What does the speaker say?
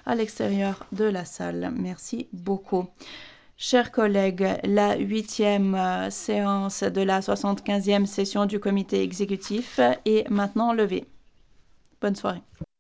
à l'extérieur de la salle. Merci beaucoup. Chers collègues, la 8e séance de la 75e session du comité exécutif est maintenant levée. Bonne soirée.